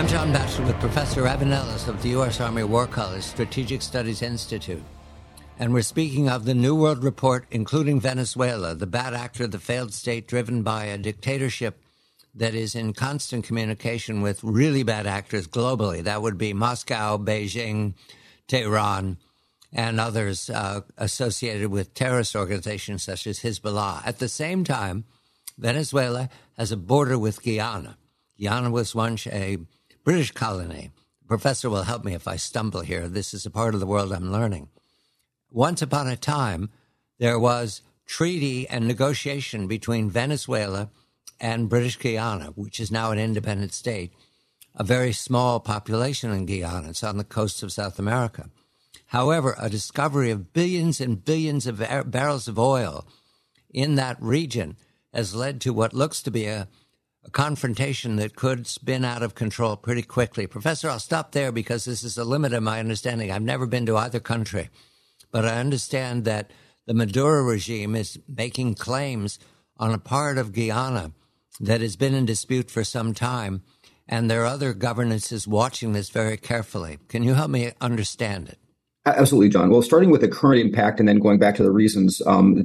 I'm John Batchelor with Professor Evan Ellis of the U.S. Army War College Strategic Studies Institute. And we're speaking of the New World Report, including Venezuela, the bad actor, the failed state driven by a dictatorship that is in constant communication with really bad actors globally. That would be Moscow, Beijing, Tehran, and others associated with terrorist organizations such as Hezbollah. At the same time, Venezuela has a border with Guyana. Guyana was once a British colony. The professor will help me if I stumble here. This is a part of the world I'm learning. Once upon a time, there was treaty and negotiation between Venezuela and British Guyana, which is now an independent state, a very small population in Guyana. It's on the coast of South America. However, a discovery of billions and billions of barrels of oil in that region has led to what looks to be a confrontation that could spin out of control pretty quickly. Professor, I'll stop there because this is a limit of my understanding. I've never been to either country, but I understand that the Maduro regime is making claims on a part of Guyana that has been in dispute for some time, and there are other governances watching this very carefully. Can you help me understand it? Absolutely, John. Well, starting with the current impact and then going back to the reasons,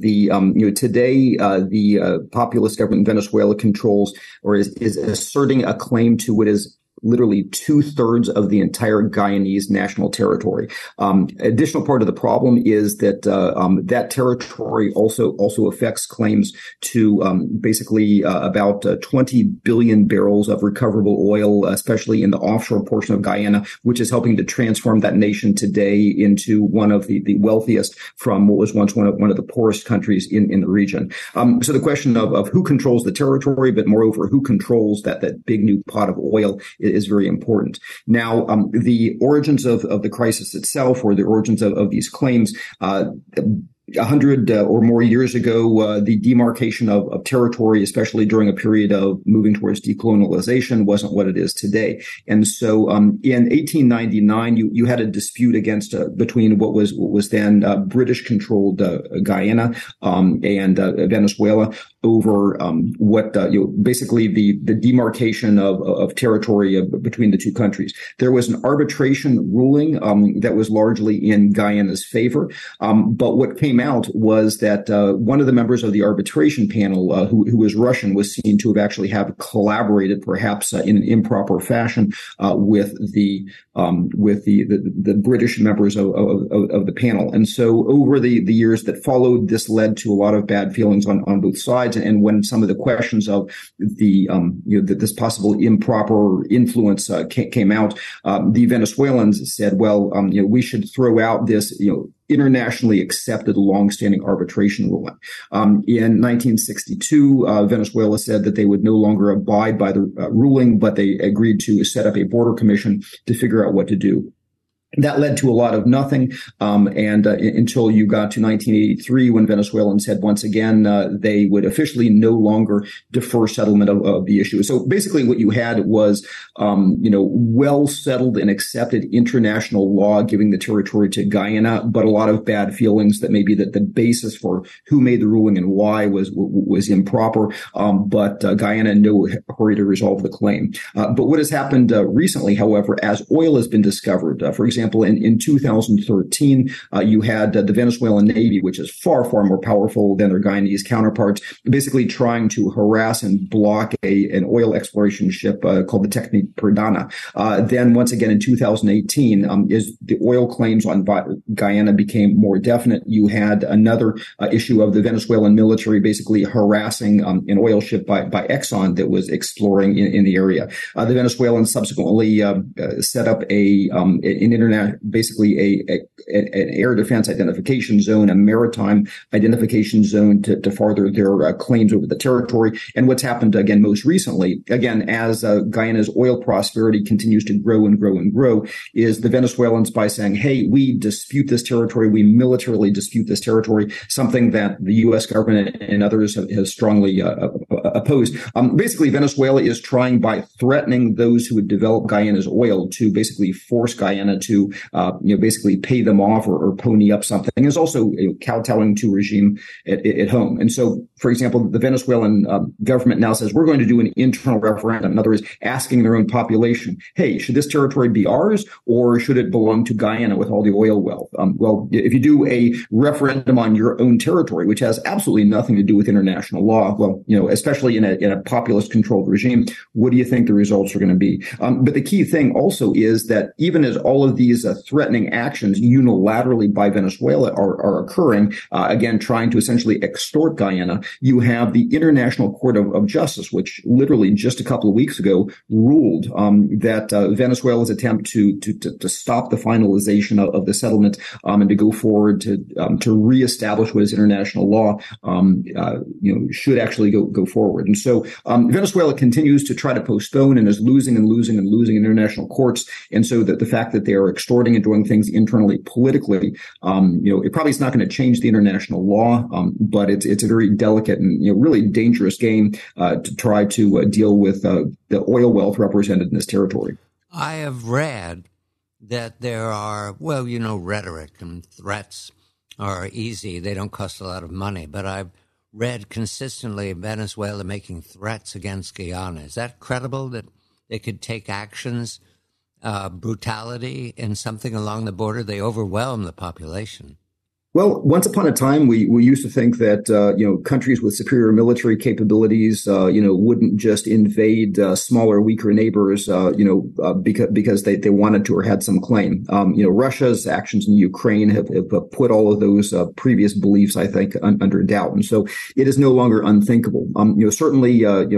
today the populist government in Venezuela controls or is asserting a claim to what is literally 2/3 of the entire Guyanese national territory. Additional part of the problem is that that territory also affects claims to basically about 20 billion barrels of recoverable oil, especially in the offshore portion of Guyana, which is helping to transform that nation today into one of the wealthiest from what was once one of the poorest countries in the region. So the question of who controls the territory, but moreover, who controls that big new pot of oil is very important. Now, the origins of the crisis itself, or the origins of these claims, 100 or more years ago, the demarcation of territory, especially during a period of moving towards decolonialization, wasn't what it is today. And so, in 1899, you had a dispute between what was then British-controlled Guyana and Venezuela over basically the demarcation of territory between the two countries. There was an arbitration ruling that was largely in Guyana's favor, but what came out was that one of the members of the arbitration panel, who was Russian, was seen to have collaborated, perhaps in an improper fashion, with the British members of the panel. And so, over the years that followed, this led to a lot of bad feelings on both sides. And when some of the questions of this possible improper influence came out, the Venezuelans said, "Well, we should throw out this, internationally accepted longstanding arbitration ruling." In 1962, Venezuela said that they would no longer abide by the ruling, but they agreed to set up a border commission to figure out what to do. That led to a lot of nothing, and until you got to 1983, when Venezuelans said once again they would officially no longer defer settlement of the issue. So basically, what you had was, well settled and accepted international law giving the territory to Guyana, but a lot of bad feelings that maybe that the basis for who made the ruling and why was improper. But Guyana in no hurry to resolve the claim. But what has happened recently, however, as oil has been discovered, for example, in 2013, you had the Venezuelan Navy, which is far, far more powerful than their Guyanese counterparts, basically trying to harass and block an oil exploration ship called the Technique Perdana. Then once again in 2018, as the oil claims on Guyana became more definite, you had another issue of the Venezuelan military basically harassing an oil ship by Exxon that was exploring in the area. The Venezuelans subsequently set up an air defense identification zone, a maritime identification zone to further their claims over the territory. And what's happened again most recently, as Guyana's oil prosperity continues to grow and grow and grow, is the Venezuelans, by saying, "Hey, we dispute this territory, we militarily dispute this territory," something that the U.S. government and others have strongly opposed. Basically, Venezuela is trying, by threatening those who would develop Guyana's oil, to basically force Guyana to basically pay them off or pony up something. Is also kowtowing to regime at home. And so for example, the Venezuelan government now says we're going to do an internal referendum. In other words, asking their own population, hey, should this territory be ours or should it belong to Guyana with all the oil wealth? Well, if you do a referendum on your own territory, which has absolutely nothing to do with international law, well, especially in a populist controlled regime, what do you think the results are going to be? But the key thing also is that even as all of these threatening actions unilaterally by Venezuela are occurring, again, trying to essentially extort Guyana, you have the International Court of Justice, which literally just a couple of weeks ago ruled that Venezuela's attempt to stop the finalization of the settlement and to go forward to reestablish what is international law, should actually go forward. And so Venezuela continues to try to postpone and is losing in international courts. And so the fact that they are extorting and doing things internally politically, it probably is not going to change the international law, but it's a very delicate and really dangerous game to try to deal with the oil wealth represented in this territory. I have read that there are, rhetoric and threats are easy. They don't cost a lot of money. But I've read consistently Venezuela making threats against Guyana. Is that credible that they could take actions, brutality in something along the border? They overwhelm the population. Well, once upon a time, we used to think that, countries with superior military capabilities, wouldn't just invade smaller, weaker neighbors, because they wanted to or had some claim. Russia's actions in Ukraine have put all of those previous beliefs, I think, under doubt. And so it is no longer unthinkable. Certainly,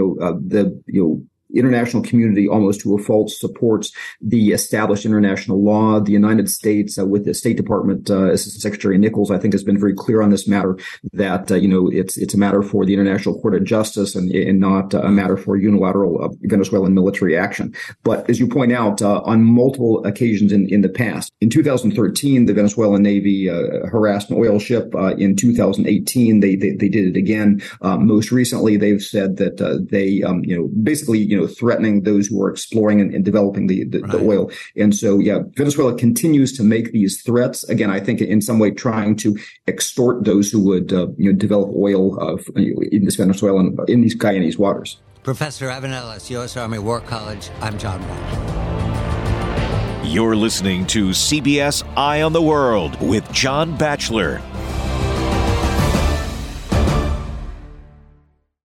the international community almost to a fault supports the established international law. The United States, with the State Department Assistant Secretary Nichols, I think has been very clear on this matter that, it's a matter for the International Court of Justice and not a matter for unilateral Venezuelan military action. But as you point out, on multiple occasions in the past, in 2013, the Venezuelan Navy harassed an oil ship. In 2018, they did it again. Most recently, they've said that they, basically, threatening those who are exploring and developing the oil. And so, Venezuela continues to make these threats. Again, I think in some way trying to extort those who would, develop oil in this Venezuelan, in these Guyanese waters. Professor Evan Ellis, U.S. Army War College. I'm John Batchelor. You're listening to CBS Eye on the World with John Batchelor.